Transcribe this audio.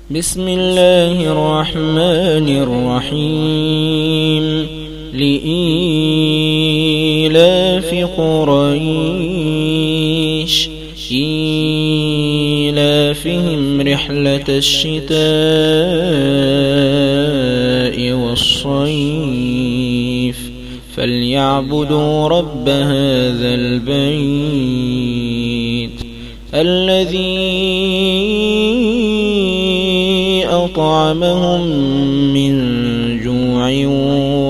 بسم الله الرحمن الرحيم لإيلاف قريش إيلافهم رحلة الشتاء والصيف فليعبدوا رب هذا البيت الذي أطعمهم من جوع